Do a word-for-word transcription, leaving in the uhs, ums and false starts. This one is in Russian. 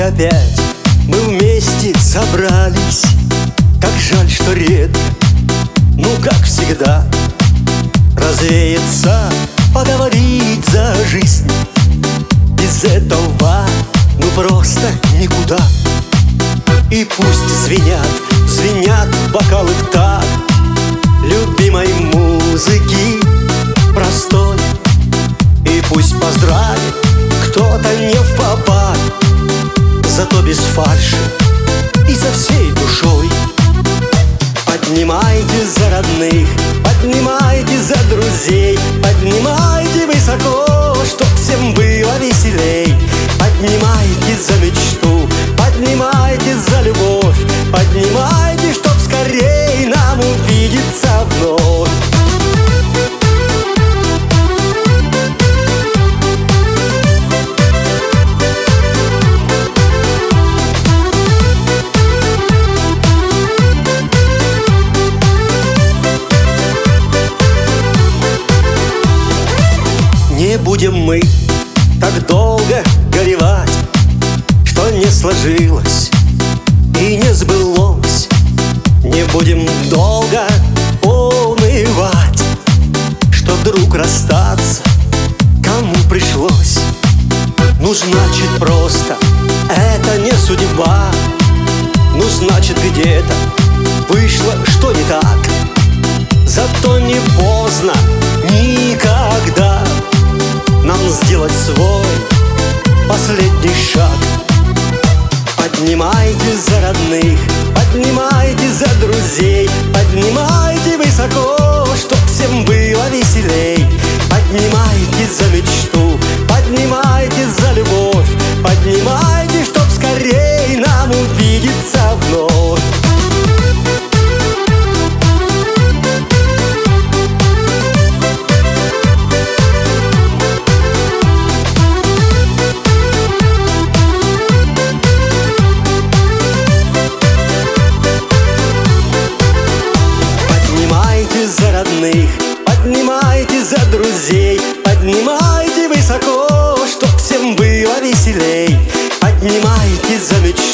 опять мы вместе собрались. Как жаль, что редко, ну как всегда, развеяться, поговорить за жизнь. Без этого ну просто никуда. И пусть звенят, звенят бокалы в такт любимой музыки простой. И пусть поздравит кто-то не впопад, зато без фальши и со всей душой. Поднимайте за родных, поднимайте за друзей, поднимайте высоко, чтоб всем было веселей. Поднимайте за мечту, поднимайте за любовь, поднимайте, чтоб скорей нам увидеться вновь. Не будем мы так долго горевать, что не сложилось и не сбылось. Не будем долго унывать, что вдруг расстаться кому пришлось. Ну значит просто это не судьба, ну значит где-то вышло что не так. Зато не поздно никогда нам сделать свой последний шаг. Поднимайте за родных, поднимайте за друзей, поднимайте высоко, чтоб всем было веселей. Поднимайте за мечту, поднимайте за любовь, поднимайте, чтоб скорей нам увидеться вновь. Поднимайте за друзей, поднимайте высоко, чтоб всем было веселей. Поднимайте за мечту,